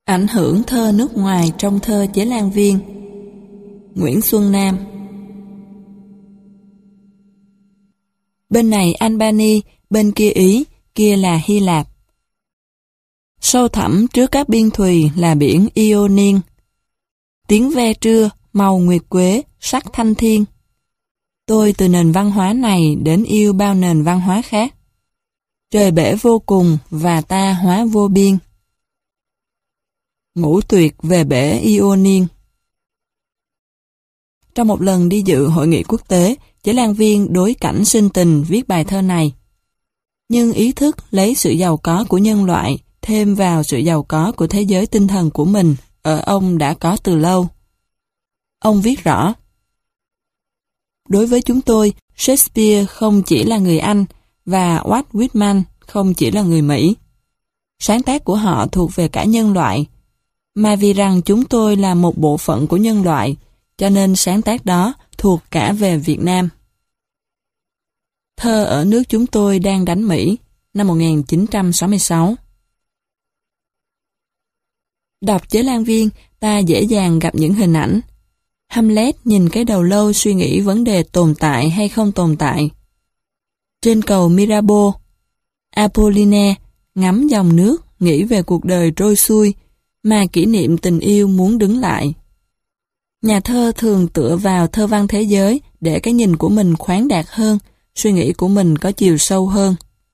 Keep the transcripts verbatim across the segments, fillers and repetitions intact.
Ảnh hưởng thơ nước ngoài trong thơ Chế Lan Viên. Nguyễn Xuân Nam. Bên này Albany, bên kia Ý, kia là Hy Lạp. Sâu thẳm trước các biên thùy là biển Ionian. Tiếng ve trưa, màu nguyệt quế, sắc thanh thiên. Tôi từ nền văn hóa này đến yêu bao nền văn hóa khác. Trời bể vô cùng và ta hóa vô biên. Ngũ tuyệt về bể Ionian. Trong một lần đi dự hội nghị quốc tế, Chế Lan Viên đối cảnh sinh tình viết bài thơ này. Nhưng ý thức lấy sự giàu có của nhân loại thêm vào sự giàu có của thế giới tinh thần của mình ở ông đã có từ lâu. Ông viết rõ: đối với chúng tôi, Shakespeare không chỉ là người Anh và Walt Whitman không chỉ là người Mỹ. Sáng tác của họ thuộc về cả nhân loại, mà vì rằng chúng tôi là một bộ phận của nhân loại, cho nên sáng tác đó thuộc cả về Việt Nam. Thơ ở nước chúng tôi đang đánh Mỹ, năm một nghìn chín trăm sáu mươi sáu. Đọc Chế Lan Viên, ta dễ dàng gặp những hình ảnh. Hamlet nhìn cái đầu lâu suy nghĩ vấn đề tồn tại hay không tồn tại. Trên cầu Mirabeau, Apollinaire ngắm dòng nước, nghĩ về cuộc đời trôi xuôi, mà kỷ niệm tình yêu muốn đứng lại. Nhà thơ thường tựa vào thơ văn thế giới để cái nhìn của mình khoáng đạt hơn, suy nghĩ của mình có chiều sâu hơn.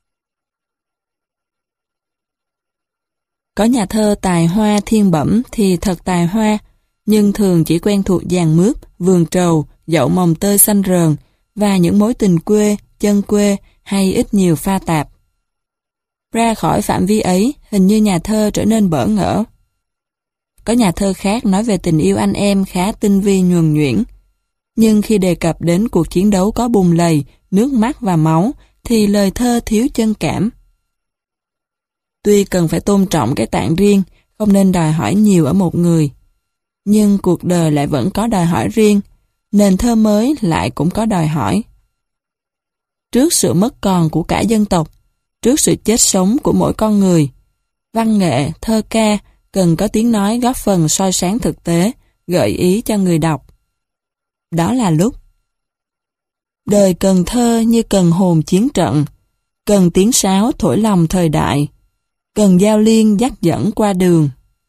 Có nhà thơ tài hoa thiên bẩm thì thật tài hoa, nhưng thường chỉ quen thuộc giàn mướp, vườn trầu, dậu mồng tơi xanh rờn và những mối tình quê, chân quê hay ít nhiều pha tạp. Ra khỏi phạm vi ấy, hình như nhà thơ trở nên bỡ ngỡ. Có nhà thơ khác nói về tình yêu anh em khá tinh vi nhuần nhuyễn. Nhưng khi đề cập đến cuộc chiến đấu có bùn lầy, nước mắt và máu, thì lời thơ thiếu chân cảm. Tuy cần phải tôn trọng cái tạng riêng, không nên đòi hỏi nhiều ở một người. Nhưng cuộc đời lại vẫn có đòi hỏi riêng, nền thơ mới lại cũng có đòi hỏi. Trước sự mất còn của cả dân tộc, trước sự chết sống của mỗi con người, văn nghệ, thơ ca cần có tiếng nói góp phần soi sáng thực tế, gợi ý cho người đọc. Đó là lúc đời cần thơ như cần hồn chiến trận, cần tiếng sáo thổi lòng thời đại, cần giao liên dắt dẫn qua đường.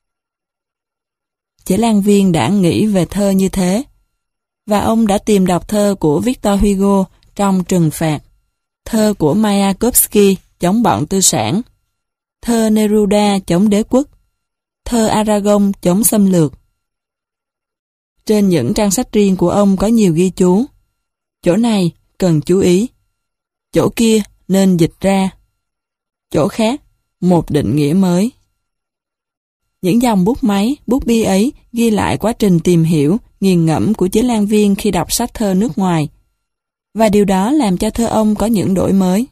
Chế Lan Viên đã nghĩ về thơ như thế, và ông đã tìm đọc thơ của Victor Hugo trong Trừng phạt, thơ của Mayakovsky chống bọn tư sản, thơ Neruda chống đế quốc, thơ Aragon chống xâm lược. Trên những trang sách riêng của ông có nhiều ghi chú. Chỗ này cần chú ý, chỗ kia nên dịch ra, chỗ khác một định nghĩa mới. Những dòng bút máy, bút bi ấy ghi lại quá trình tìm hiểu, nghiền ngẫm của Chế Lan Viên khi đọc sách thơ nước ngoài, và điều đó làm cho thơ ông có những đổi mới.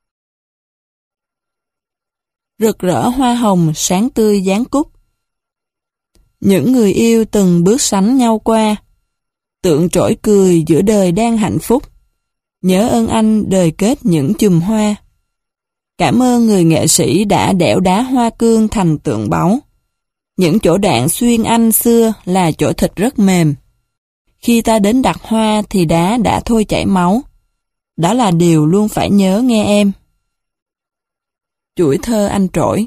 Rực rỡ hoa hồng, sáng tươi dáng cúc. Những người yêu từng bước sánh nhau qua, tượng trỗi cười giữa đời đang hạnh phúc. Nhớ ơn anh đời kết những chùm hoa. Cảm ơn người nghệ sĩ đã đẽo đá hoa cương thành tượng báu. Những chỗ đạn xuyên anh xưa là chỗ thịt rất mềm. Khi ta đến đặt hoa thì đá đã thôi chảy máu. Đó là điều luôn phải nhớ nghe em. Chuỗi thơ anh trỗi.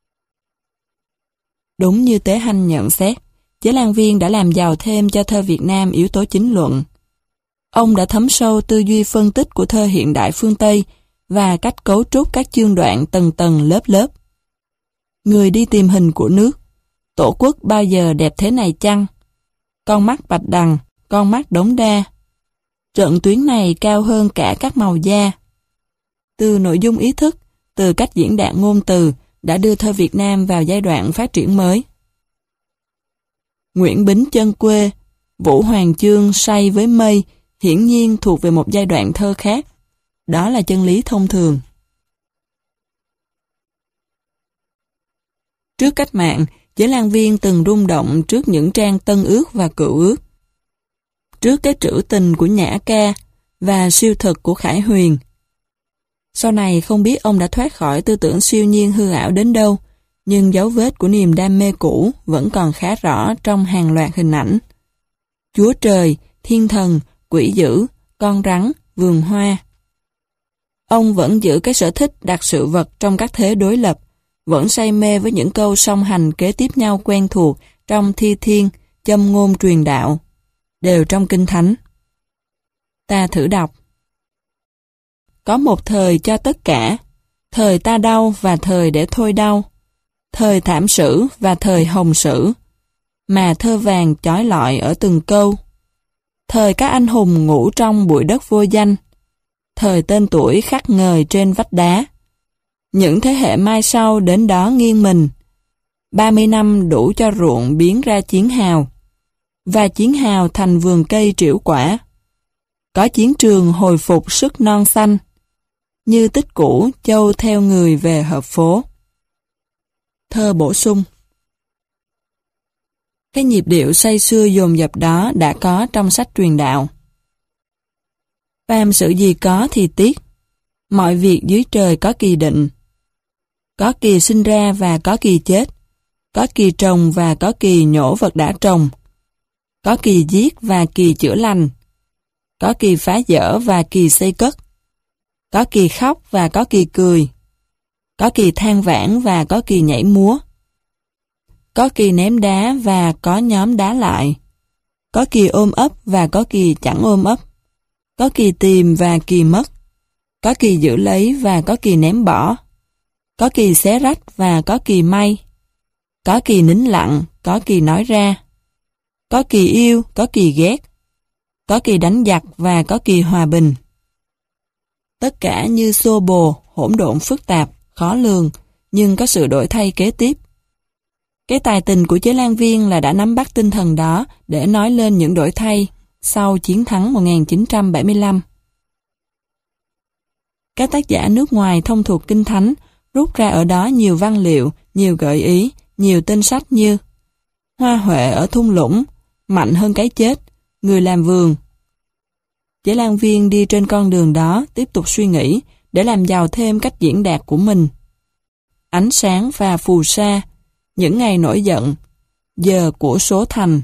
Đúng như Tế Hanh nhận xét, Chế Lan Viên đã làm giàu thêm cho thơ Việt Nam yếu tố chính luận. Ông đã thấm sâu tư duy phân tích của thơ hiện đại phương Tây và cách cấu trúc các chương đoạn tầng tầng lớp lớp. Người đi tìm hình của nước, tổ quốc bao giờ đẹp thế này chăng? Con mắt Bạch Đằng, con mắt Đống Đa. Trận tuyến này cao hơn cả các màu da. Từ nội dung ý thức, từ cách diễn đạt ngôn từ, đã đưa thơ Việt Nam vào giai đoạn phát triển mới. Nguyễn Bính chân quê, Vũ Hoàng Chương say với mây, hiển nhiên thuộc về một giai đoạn thơ khác. Đó là chân lý thông thường. Trước cách mạng, Chế Lan Viên từng rung động trước những trang Tân Ước và Cựu Ước. Trước cái trữ tình của Nhã Ca và siêu thực của Khải Huyền. Sau này không biết ông đã thoát khỏi tư tưởng siêu nhiên hư ảo đến đâu, nhưng dấu vết của niềm đam mê cũ vẫn còn khá rõ trong hàng loạt hình ảnh. Chúa trời, thiên thần, quỷ dữ, con rắn, vườn hoa. Ông vẫn giữ cái sở thích đặt sự vật trong các thế đối lập, vẫn say mê với những câu song hành kế tiếp nhau quen thuộc trong thi thiên, châm ngôn truyền đạo, đều trong Kinh Thánh. Ta thử đọc. Có một thời cho tất cả, thời ta đau và thời để thôi đau, thời thảm sử và thời hồng sử, mà thơ vàng chói lọi ở từng câu. Thời các anh hùng ngủ trong bụi đất vô danh, thời tên tuổi khắc ngời trên vách đá. Những thế hệ mai sau đến đó nghiêng mình, ba mươi năm đủ cho ruộng biến ra chiến hào, và chiến hào thành vườn cây trĩu quả. Có chiến trường hồi phục sức non xanh, như tích cũ châu theo người về hợp phố. Thơ bổ sung. Cái nhịp điệu say sưa dồn dập đó đã có trong sách truyền đạo. Phàm sự gì có thì tiếc, mọi việc dưới trời có kỳ định. Có kỳ sinh ra và có kỳ chết, có kỳ trồng và có kỳ nhổ vật đã trồng, có kỳ giết và kỳ chữa lành, có kỳ phá dỡ và kỳ xây cất, có kỳ khóc và có kỳ cười, có kỳ than vãn và có kỳ nhảy múa, có kỳ ném đá và có nhóm đá lại, có kỳ ôm ấp và có kỳ chẳng ôm ấp, có kỳ tìm và kỳ mất, có kỳ giữ lấy và có kỳ ném bỏ, có kỳ xé rách và có kỳ may, có kỳ nín lặng, có kỳ nói ra, có kỳ yêu, có kỳ ghét, có kỳ đánh giặc và có kỳ hòa bình. Tất cả như xô bồ, hỗn độn phức tạp, khó lường, nhưng có sự đổi thay kế tiếp. Cái tài tình của Chế Lan Viên là đã nắm bắt tinh thần đó để nói lên những đổi thay sau chiến thắng một nghìn chín trăm bảy mươi lăm. Các tác giả nước ngoài thông thuộc Kinh Thánh rút ra ở đó nhiều văn liệu, nhiều gợi ý, nhiều tên sách như Hoa Huệ ở thung lũng, Mạnh hơn cái chết, Người làm vườn. Chế Lan Viên đi trên con đường đó tiếp tục suy nghĩ để làm giàu thêm cách diễn đạt của mình. Ánh sáng và phù sa, Những ngày nổi giận, Giờ của số thành.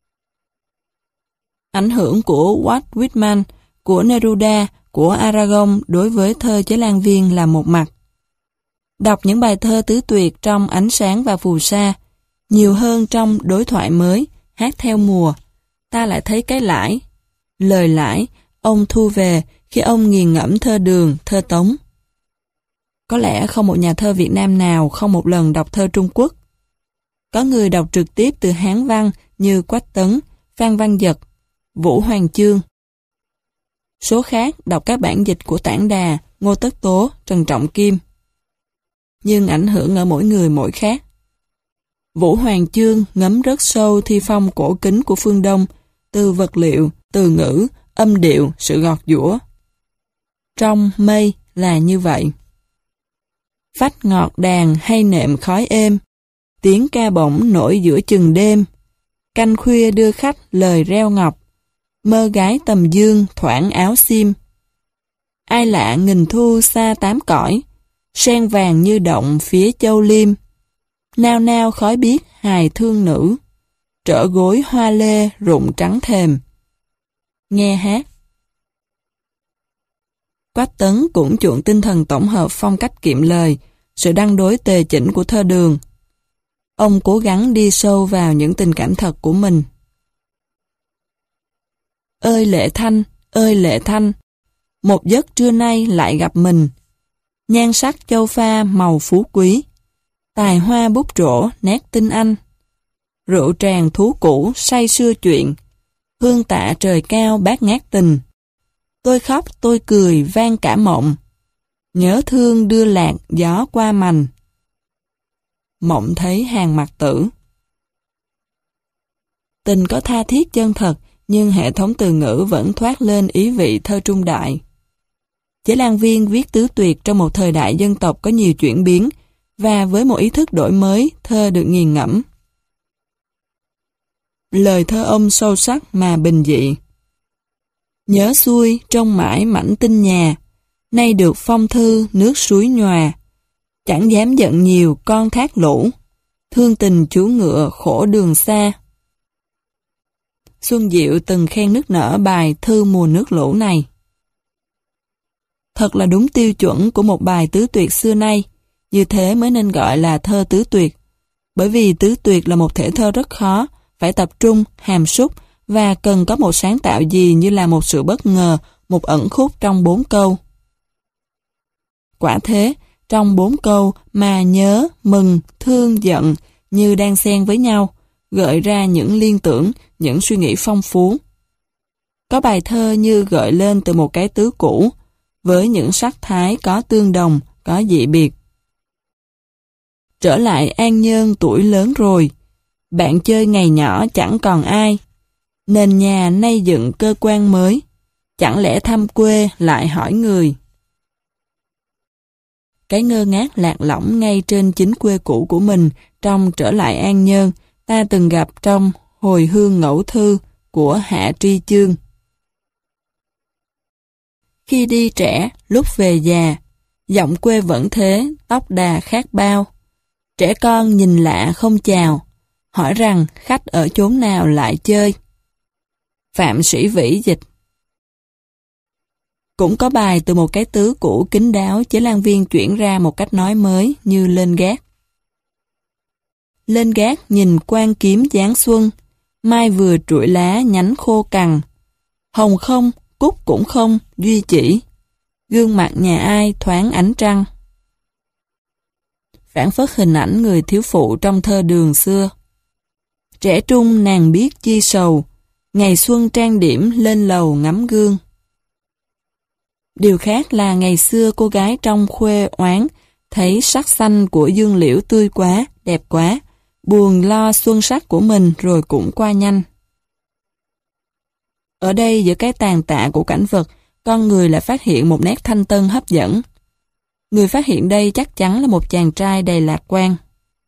Ảnh hưởng của Walt Whitman, của Neruda, của Aragon đối với thơ Chế Lan Viên là một mặt. Đọc những bài thơ tứ tuyệt trong Ánh sáng và phù sa, nhiều hơn trong Đối thoại mới, Hát theo mùa, ta lại thấy cái lãi. Lời lãi, ông thu về khi ông nghiền ngẫm thơ Đường, thơ Tống. Có lẽ không một nhà thơ Việt Nam nào không một lần đọc thơ Trung Quốc. Có người đọc trực tiếp từ Hán văn như Quách Tấn, Phan Văn Dật, Vũ Hoàng Chương. Số khác đọc các bản dịch của Tản Đà, Ngô Tất Tố, Trần Trọng Kim. Nhưng ảnh hưởng ở mỗi người mỗi khác. Vũ Hoàng Chương ngấm rất sâu thi phong cổ kính của phương Đông, từ vật liệu, từ ngữ, âm điệu, sự gọt giũa. Trong Mây là như vậy. Phách ngọt đàn hay nệm khói êm, tiếng ca bổng nổi giữa chừng đêm, canh khuya đưa khách lời reo ngọc, mơ gái tầm dương thoảng áo xiêm. Ai lạ nghìn thu xa tám cõi, sen vàng như động phía châu liêm, nao nao khói biếc hài thương nữ, trở gối hoa lê rụng trắng thềm. Nghe hát. Quách Tấn cũng chuộng tinh thần tổng hợp phong cách kiệm lời, sự đăng đối tề chỉnh của thơ Đường. Ông cố gắng đi sâu vào những tình cảm thật của mình. Ơi Lệ Thanh, ơi Lệ Thanh, một giấc trưa nay lại gặp mình. Nhan sắc châu pha màu phú quý, tài hoa bút trổ nét tinh anh. Rượu tràng thú cũ say sưa chuyện, hương tạ trời cao bát ngát tình. Tôi khóc tôi cười vang cả mộng, nhớ thương đưa lạc gió qua mành. Mộng thấy hàng mặt tử. Tình có tha thiết chân thật, nhưng hệ thống từ ngữ vẫn thoát lên ý vị thơ trung đại. Chế Lan Viên viết tứ tuyệt trong một thời đại dân tộc có nhiều chuyển biến, và với một ý thức đổi mới, thơ được nghiền ngẫm. Lời thơ ông sâu sắc mà bình dị. Nhớ xuôi trông mãi mảnh tinh nhà, nay được phong thư nước suối nhòa. Chẳng dám giận nhiều con thác lũ, thương tình chú ngựa khổ đường xa. Xuân Diệu từng khen nức nở bài Thư mùa nước lũ này. Thật là đúng tiêu chuẩn của một bài tứ tuyệt xưa nay, như thế mới nên gọi là thơ tứ tuyệt. Bởi vì tứ tuyệt là một thể thơ rất khó, phải tập trung, hàm súc và cần có một sáng tạo gì như là một sự bất ngờ, một ẩn khúc trong bốn câu. Quả thế, trong bốn câu mà nhớ, mừng, thương, giận như đang xen với nhau, gợi ra những liên tưởng, những suy nghĩ phong phú. Có bài thơ như gợi lên từ một cái tứ cũ, với những sắc thái có tương đồng, có dị biệt. Trở lại An Nhơn tuổi lớn rồi, bạn chơi ngày nhỏ chẳng còn ai, nền nhà nay dựng cơ quan mới, chẳng lẽ thăm quê lại hỏi người. Cái ngơ ngác lạc lõng ngay trên chính quê cũ của mình trong Trở lại An Nhơn, ta từng gặp trong Hồi hương ngẫu thư của Hạ Tri Chương. Khi đi trẻ, lúc về già, giọng quê vẫn thế, tóc đà khác bao. Trẻ con nhìn lạ không chào, hỏi rằng khách ở chốn nào lại chơi. Phạm Sĩ Vĩ dịch. Cũng có bài từ một cái tứ cũ kín đáo Chế Lan Viên chuyển ra một cách nói mới như Lên gác. Lên gác nhìn quan kiếm giáng xuân, mai vừa trụi lá nhánh khô cằn. Hồng không, cúc cũng không, duy chỉ. Gương mặt nhà ai thoáng ánh trăng. Phản phất hình ảnh người thiếu phụ trong thơ Đường xưa. Trẻ trung nàng biết chi sầu, ngày xuân trang điểm lên lầu ngắm gương. Điều khác là ngày xưa cô gái trong khuê oán, thấy sắc xanh của dương liễu tươi quá, đẹp quá, buồn lo xuân sắc của mình rồi cũng qua nhanh. Ở đây giữa cái tàn tạ của cảnh vật, con người lại phát hiện một nét thanh tân hấp dẫn. Người phát hiện đây chắc chắn là một chàng trai đầy lạc quan.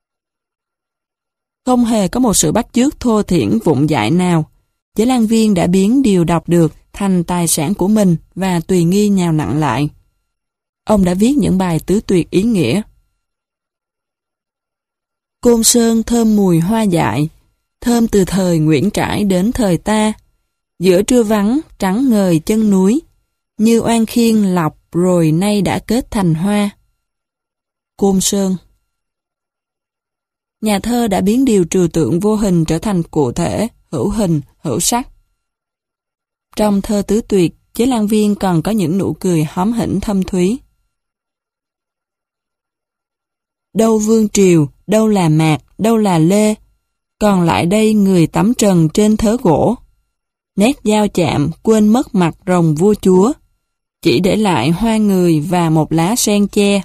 Không hề có một sự bắt chước thô thiển vụng dại nào. Chế Lan Viên đã biến điều đọc được thành tài sản của mình và tùy nghi nhào nặn lại. Ông đã viết những bài tứ tuyệt ý nghĩa. Côn Sơn thơm mùi hoa dại, thơm từ thời Nguyễn Trãi đến thời ta. Giữa trưa vắng, trắng ngời chân núi, như oan khiên lọc rồi nay đã kết thành hoa. Côn Sơn. Nhà thơ đã biến điều trừu tượng vô hình trở thành cụ thể, hữu hình, hữu sắc. Trong thơ tứ tuyệt, Chế Lan Viên còn có những nụ cười hóm hỉnh thâm thúy. Đâu Vương Triều, đâu là Mạc, đâu là Lê, còn lại đây người tắm trần trên thớ gỗ. Nét dao chạm quên mất mặt rồng vua chúa, chỉ để lại hoa người và một lá sen che.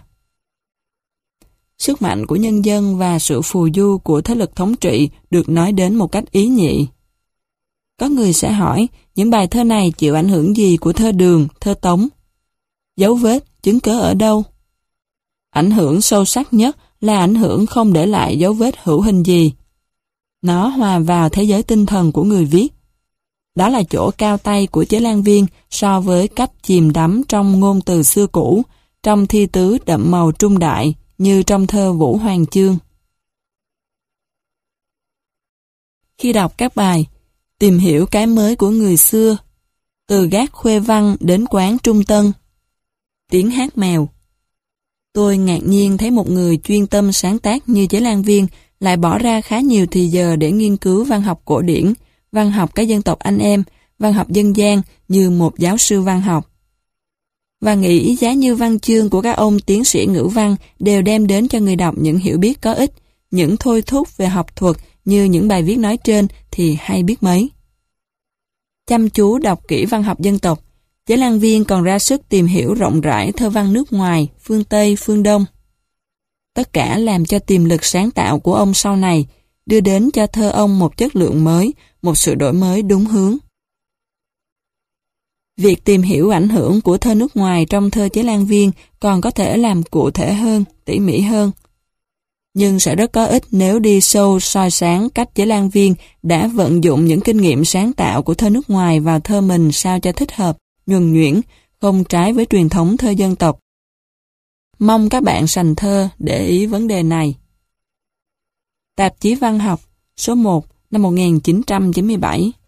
Sức mạnh của nhân dân và sự phù du của thế lực thống trị được nói đến một cách ý nhị. Có người sẽ hỏi, những bài thơ này chịu ảnh hưởng gì của thơ Đường, thơ Tống? Dấu vết, chứng cớ ở đâu? Ảnh hưởng sâu sắc nhất là ảnh hưởng không để lại dấu vết hữu hình gì. Nó hòa vào thế giới tinh thần của người viết. Đó là chỗ cao tay của Chế Lan Viên so với cách chìm đắm trong ngôn từ xưa cũ, trong thi tứ đậm màu trung đại, như trong thơ Vũ Hoàng Chương. Khi đọc các bài, tìm hiểu cái mới của người xưa, từ gác Khuê Văn đến quán Trung Tân, tiếng hát mèo. Tôi ngạc nhiên thấy một người chuyên tâm sáng tác như Chế Lan Viên lại bỏ ra khá nhiều thì giờ để nghiên cứu văn học cổ điển, văn học các dân tộc anh em, văn học dân gian như một giáo sư văn học. Và nghĩ giá như văn chương của các ông tiến sĩ ngữ văn đều đem đến cho người đọc những hiểu biết có ích, những thôi thúc về học thuật như những bài viết nói trên thì hay biết mấy. Chăm chú đọc kỹ văn học dân tộc, Chế Lan Viên còn ra sức tìm hiểu rộng rãi thơ văn nước ngoài, phương Tây, phương Đông. Tất cả làm cho tiềm lực sáng tạo của ông sau này đưa đến cho thơ ông một chất lượng mới, một sự đổi mới đúng hướng. Việc tìm hiểu ảnh hưởng của thơ nước ngoài trong thơ Chế Lan Viên còn có thể làm cụ thể hơn, tỉ mỉ hơn. Nhưng sẽ rất có ích nếu đi sâu soi sáng cách Chế Lan Viên đã vận dụng những kinh nghiệm sáng tạo của thơ nước ngoài vào thơ mình sao cho thích hợp, nhuần nhuyễn, không trái với truyền thống thơ dân tộc. Mong các bạn sành thơ để ý vấn đề này. Tạp chí Văn học số một năm một nghìn chín trăm chín mươi bảy.